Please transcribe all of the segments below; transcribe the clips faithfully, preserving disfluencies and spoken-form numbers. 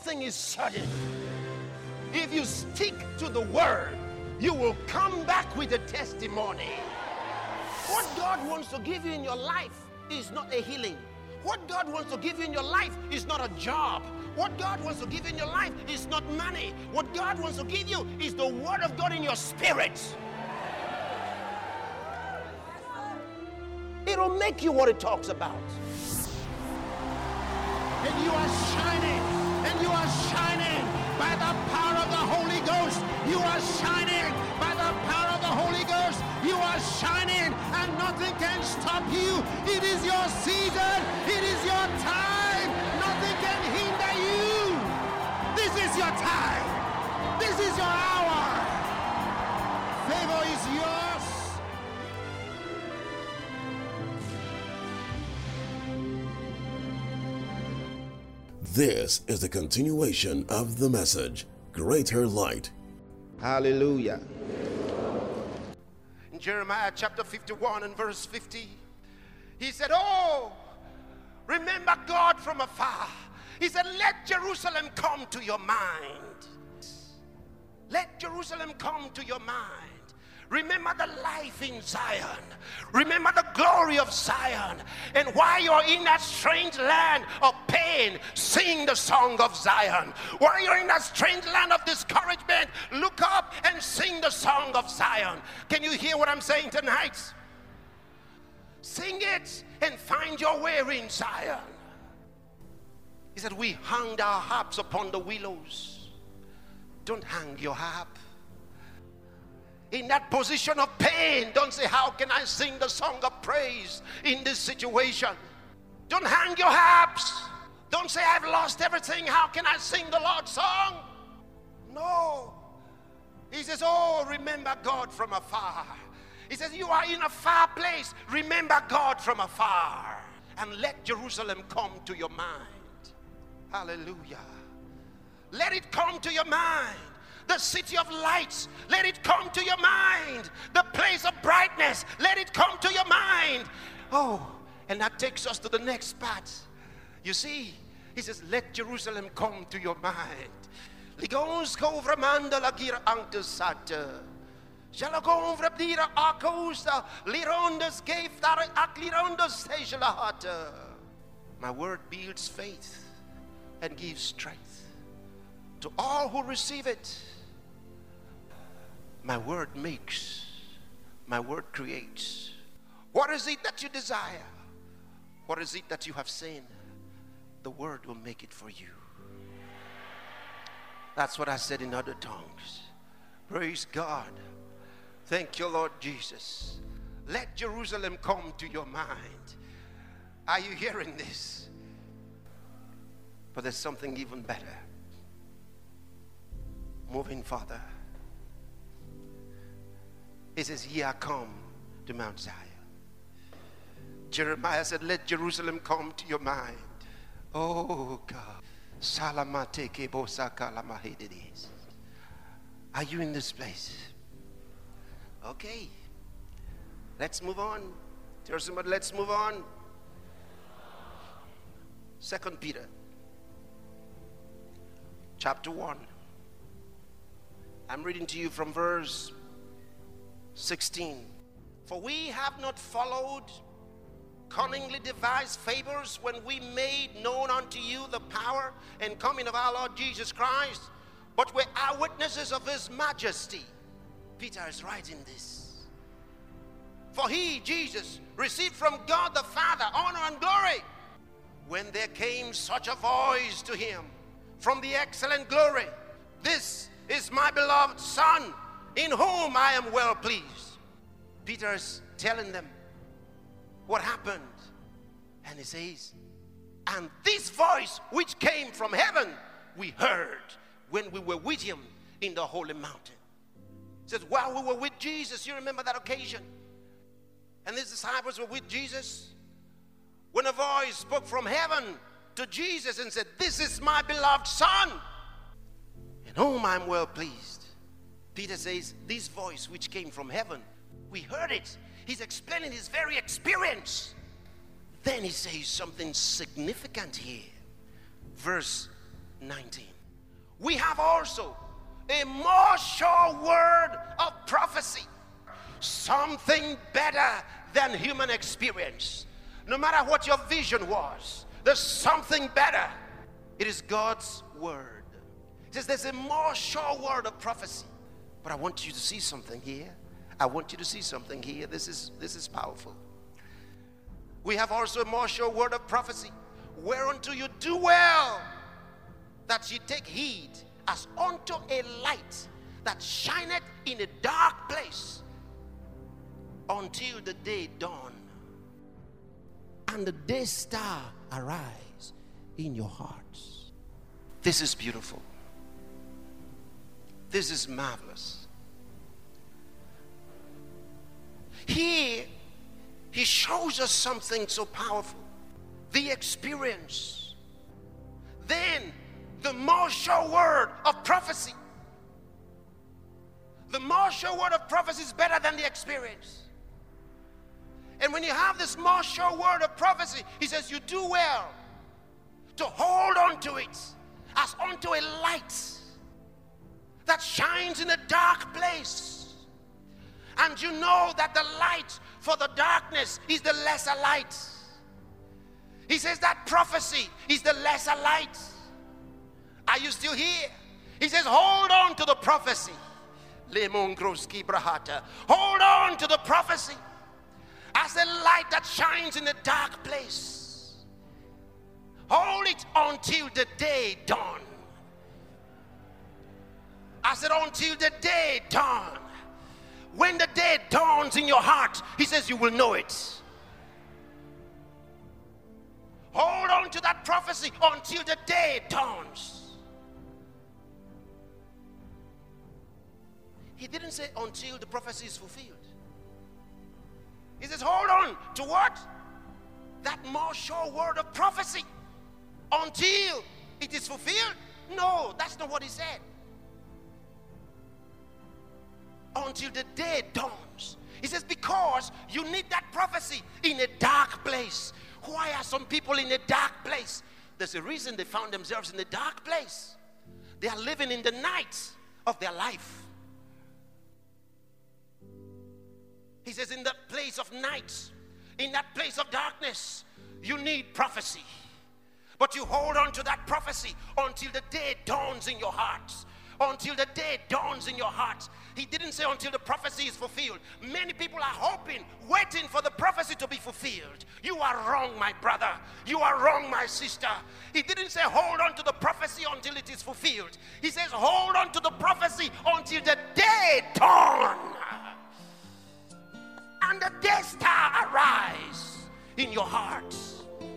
thing is certain. If you stick to the word, you will come back with a testimony. What God wants to give you in your life is not a healing. What God wants to give you in your life is not a job. What God wants to give you in your life is not money. What God wants to give you is the word of God in your spirit. It'll make you what it talks about. And you are shining, and you are shining by the power of the Holy Ghost. You are shining by the power of the Holy Ghost. You are shining, and nothing can stop you. It is your season. It is your time. Nothing can hinder you. This is your time. This is your hour. Favor is yours. This is the continuation of the message, Greater Light. Hallelujah. In Jeremiah chapter fifty-one and verse fifty, he said, oh, remember God from afar. He said, let Jerusalem come to your mind. Let Jerusalem come to your mind. Remember the life in Zion. Remember the glory of Zion. And while you're in that strange land of pain, sing the song of Zion. While you're in that strange land of discouragement, look up and sing the song of Zion. Can you hear what I'm saying tonight? Sing it and find your way in Zion. He said, we hung our harps upon the willows. Don't hang your harp. In that position of pain, don't say, how can I sing the song of praise in this situation? Don't hang your harps. Don't say, I've lost everything. How can I sing the Lord's song? No. He says, oh, remember God from afar. He says, you are in a far place. Remember God from afar. And let Jerusalem come to your mind. Hallelujah. Let it come to your mind. The city of lights, let it come to your mind. The place of brightness, let it come to your mind. Oh, and that takes us to the next part. You see, he says, let Jerusalem come to your mind. Ligons kovramanda lagira antusata. Jalagom vrabdira akosta. Lirondas gave that aklirondas tejalahata. My word builds faith and gives strength to all who receive it. My word makes, my word creates. What is it that you desire? What is it that you have seen? The word will make it for you. That's what I said in other tongues. Praise God. Thank you, Lord Jesus. Let Jerusalem come to your mind. Are you hearing this? But there's something even better. Moving further. It says, ye are come to Mount Zion. Jeremiah said, let Jerusalem come to your mind. Oh God. Are you in this place? Okay. Let's move on. Tell somebody, let's move on. Second Peter chapter one. I'm reading to you from verse sixteen. For we have not followed cunningly devised fables when we made known unto you the power and coming of our Lord Jesus Christ, but we're eyewitnesses of his majesty. Peter is writing this. For he, Jesus, received from God the Father honor and glory, when there came such a voice to him from the excellent glory, this is my beloved Son, in whom I am well pleased. Peter is telling them what happened. And he says, and this voice which came from heaven, we heard when we were with him in the holy mountain. He says, while we were with Jesus, you remember that occasion? And these disciples were with Jesus, when a voice spoke from heaven to Jesus and said, this is my beloved Son, in whom I'm well pleased. Peter says, this voice which came from heaven, we heard it. He's explaining his very experience. Then he says something significant here. Verse nineteen. We have also a more sure word of prophecy, something better than human experience. No matter what your vision was, there's something better. It is God's word. It says there's a more sure word of prophecy. But I want you to see something here. I want you to see something here. This is this is powerful. We have also a more sure word of prophecy, whereunto you do well that ye take heed, as unto a light that shineth in a dark place, until the day dawn, and the day star arise in your hearts. This is beautiful. This is marvelous. Here, he shows us something so powerful. The experience. Then, the more sure word of prophecy. The more sure word of prophecy is better than the experience. And when you have this more sure word of prophecy, he says you do well to hold on to it as unto a light that shines in a dark place. And you know that the light for the darkness is the lesser light. He says that prophecy is the lesser light. Are you still here? He says hold on to the prophecy. Hold on to the prophecy as a light that shines in a dark place. Hold it until the day dawn. I said until the day dawn. When the day dawns in your heart, he says you will know it. Hold on to that prophecy until the day dawns. He didn't say until the prophecy is fulfilled. He says hold on to what? That more sure word of prophecy until it is fulfilled. No, that's not what he said. Until the day dawns. He says because you need that prophecy in a dark place. Why are some people in a dark place? There's a reason they found themselves in a dark place. They are living in the night of their life. He says in that place of night, in that place of darkness, you need prophecy. But you hold on to that prophecy until the day dawns in your hearts. Until the day dawns in your heart. He didn't say until the prophecy is fulfilled. Many people are hoping, waiting for the prophecy to be fulfilled. You are wrong, my brother. You are wrong, my sister. He didn't say hold on to the prophecy until it is fulfilled. He says hold on to the prophecy until the day dawn. And the day star arise in your hearts.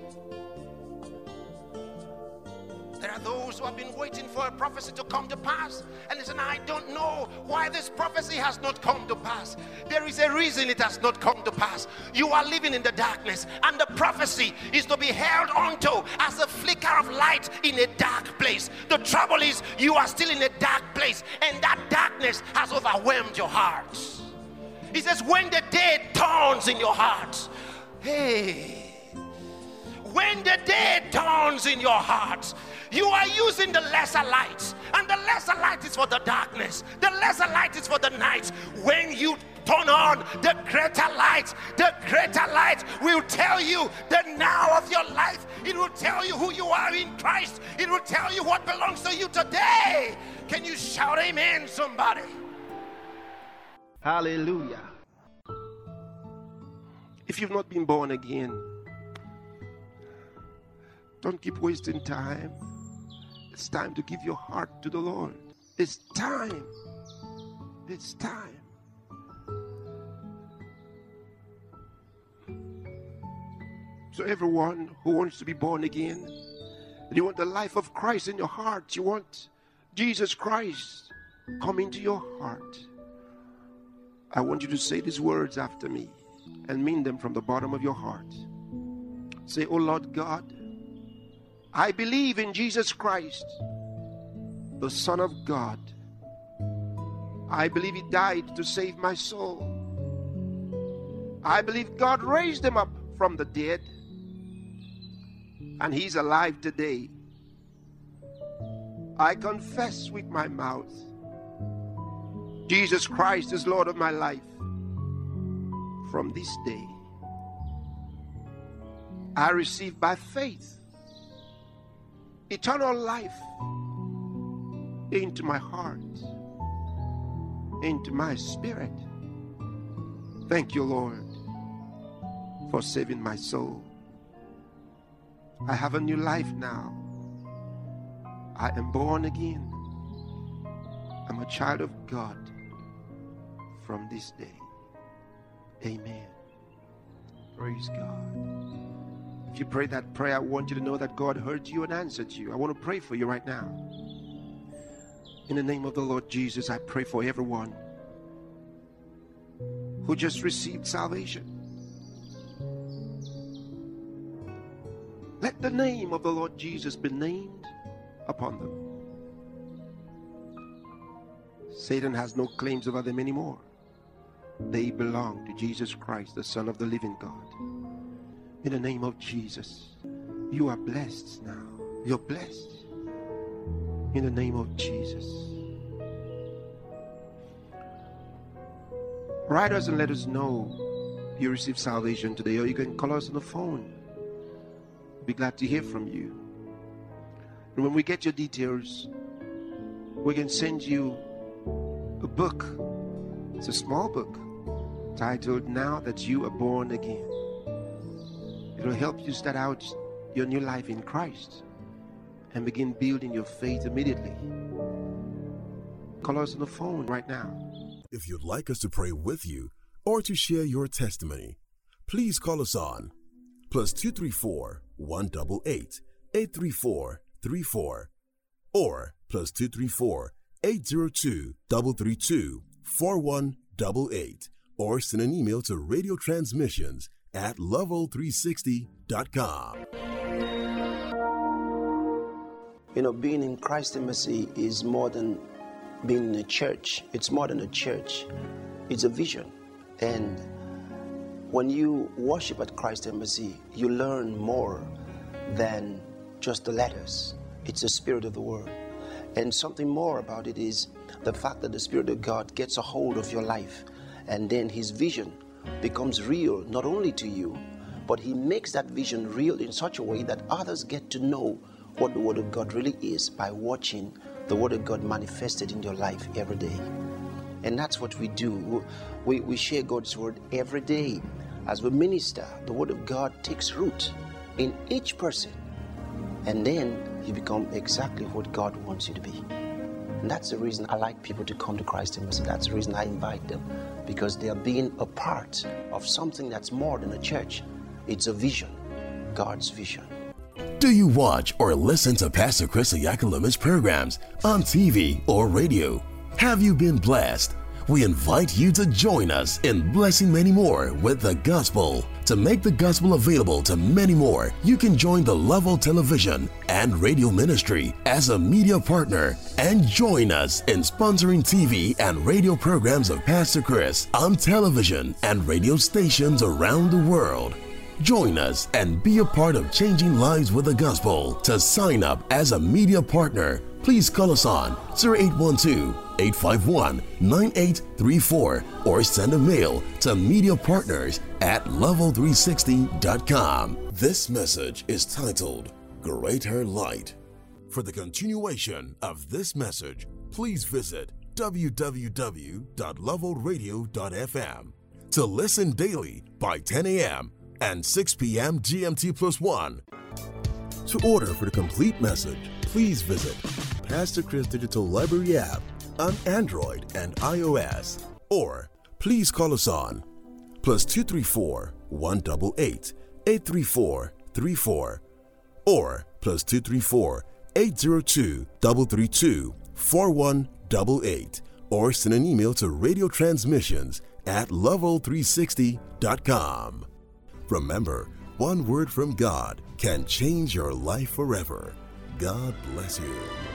There are those who have been waiting for a prophecy to come to pass. And they say, I don't know why this prophecy has not come to pass. There is a reason it has not come to pass. You are living in the darkness. And the prophecy is to be held onto as a flicker of light in a dark place. The trouble is you are still in a dark place. And that darkness has overwhelmed your heart. He says when the day dawns in your heart. Hey. When the day dawns in your heart. You are using the lesser light, and the lesser light is for the darkness. The lesser light is for the night. When you turn on the greater light, the greater light will tell you the now of your life. It will tell you who you are in Christ. It will tell you what belongs to you today. Can you shout amen, somebody? Hallelujah. If you've not been born again, don't keep wasting time. It's time to give your heart to the Lord. It's time. It's time. So everyone who wants to be born again, and you want the life of Christ in your heart, you want Jesus Christ come into your heart, I want you to say these words after me and mean them from the bottom of your heart. Say, oh Lord God, I believe in Jesus Christ, the Son of God. I believe He died to save my soul. I believe God raised Him up from the dead, and He's alive today. I confess with my mouth Jesus Christ is Lord of my life. From this day, I receive by faith eternal life into my heart, into my spirit. Thank you, Lord, for saving my soul. I have a new life now. I am born again. I'm a child of God from this day. Amen. Praise God. If you pray that prayer, I want you to know that God heard you and answered you. I want to pray for you right now. In the name of the Lord Jesus, I pray for everyone who just received salvation. Let the name of the Lord Jesus be named upon them. Satan has no claims over them anymore. They belong to Jesus Christ, the Son of the living God. In the name of Jesus, you are blessed now. You're blessed. In the name of Jesus. Write us and let us know you received salvation today, or you can call us on the phone. We'll be glad to hear from you. And when we get your details, we can send you a book. It's a small book titled Now That You Are Born Again. It'll help you start out your new life in Christ and begin building your faith immediately. Call us on the phone right now. If you'd like us to pray with you or to share your testimony, please call us on plus two three four, one eight eight, eight three four, three four or plus two three four, eight zero two, three three two, four one eight eight or send an email to radio transmissions at level three sixty dot com. You know, being in Christ Embassy is more than being in a church. It's more than a church. It's a vision. And when you worship at Christ Embassy, you learn more than just the letters. It's the spirit of the word. And something more about it is the fact that the Spirit of God gets a hold of your life, and then his vision becomes real, not only to you, but he makes that vision real in such a way that others get to know what the Word of God really is by watching the Word of God manifested in your life every day. And that's what we do. We, we share God's Word every day. As we minister, the Word of God takes root in each person, and then you become exactly what God wants you to be. And that's the reason I like people to come to Christ Embassy. That's the reason I invite them, because they are being a part of something that's more than a church. It's a vision, God's vision. Do you watch or listen to Pastor Chris Oyakhilolu's programs on T V or radio? Have you been blessed? We invite you to join us in blessing many more with the gospel. To make the gospel available to many more, you can join the Level Television and Radio Ministry as a media partner and join us in sponsoring T V and radio programs of Pastor Chris on television and radio stations around the world. Join us and be a part of changing lives with the gospel. To sign up as a media partner, please call us on zero eight one two, eight five one, nine eight three four or send a mail to mediapartners at level three sixty dot com. This message is titled Greater Light. For the continuation of this message, please visit w w w dot level radio dot f m. To listen daily by ten a.m. and six p.m. G M T plus one. To order for the complete message, please visit Pastor Chris Digital Library app on Android and iOS, or please call us on plus two three four, one eight eight, eight three four, three four or plus two three four, eight zero two, three three two, four one eight eight or send an email to radio transmissions at level three sixty dot com. Remember, one word from God can change your life forever. God bless you.